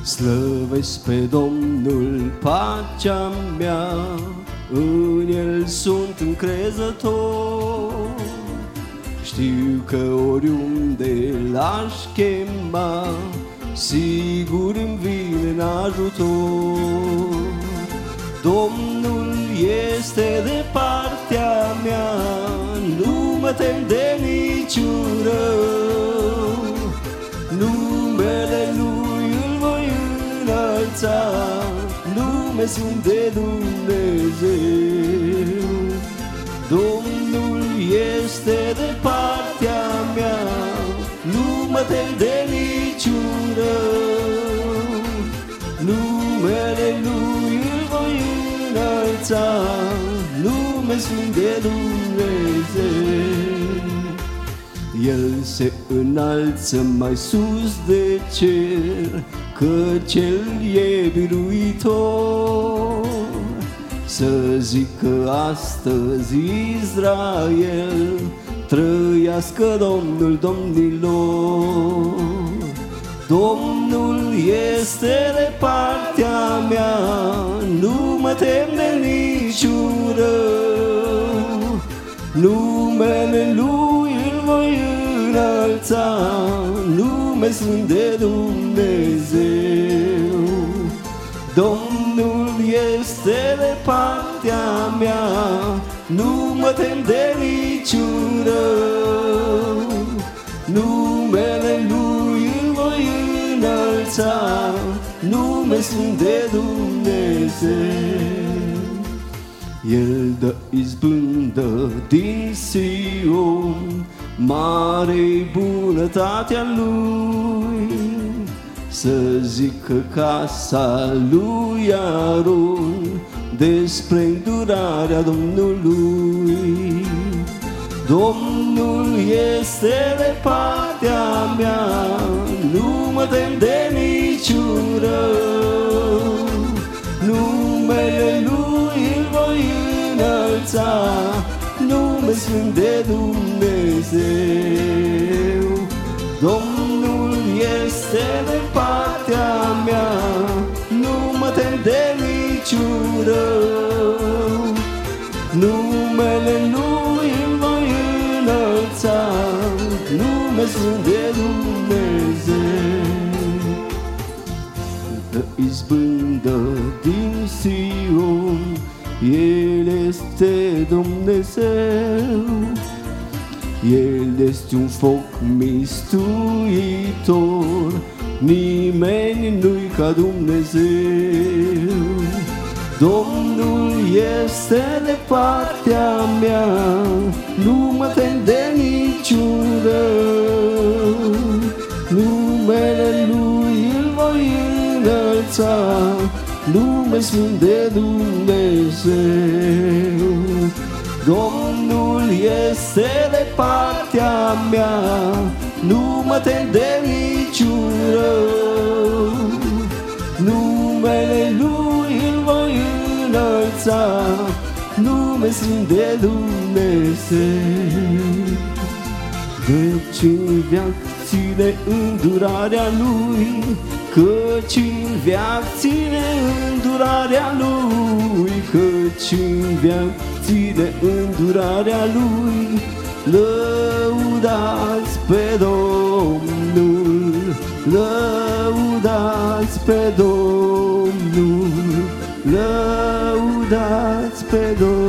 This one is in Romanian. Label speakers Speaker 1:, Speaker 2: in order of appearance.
Speaker 1: Slăvesc pe Domnul, pacea mea, în El sunt încrezător. Știu că oriunde l-aș chema, sigur îmi vine în ajutor. Domnul este de partea mea, nu mă tem de niciun rău. Numele Lui îl voi înălța, nume sunt de Dumnezeu. Domnul este de partea mea, nu mă tem de niciun rău. Numele Lui îl voi înălța, nume sunt de Dumnezeu. El se înalță mai sus de cer, căci El e biruitor. Să zică astăzi Israel, trăiască Domnul domnilor. Domnul este de partea mea, nu mă tem de niciun rău. Numele Lui îl voi înălța, nume sunt de Dumnezeu. Domnul este de partea mea, nu mă tem de niciun rău. Numele Lui îl voi înălța, nume sunt de Dumnezeu. El dă izbândă din Sion, mare-i bunătatea Lui. Să zică casa lui Aron despre îndurarea Domnului. Domnul este de partea mea, nu mă tem de niciun rău. Numele Lui îl voi înălța, nume sunt de Dumnezeu. Domnul este de partea mea, nu mă tem de niciun rău. Numele Lui îl voi înălța, nume sunt de Dumnezeu. Dă izbândă din Sion, El este Dumnezeu. El este un foc mistuitor, nimeni nu-i ca Dumnezeu. Domnul este de partea mea, nu mă tem de niciun rău. Numele Lui îl voi înălța, nume sunt de Dumnezeu. Domnul este de partea mea, nu mă tem de niciun rău. Numele Lui îl voi înălța, nume sunt de Dumnezeu. Deci în veac ține îndurarea Lui, căci în veac ține îndurarea Lui, căci în veac ține îndurarea Lui. Lăudați pe Domnul, lăudați pe Domnul, lăudați pe Domnul.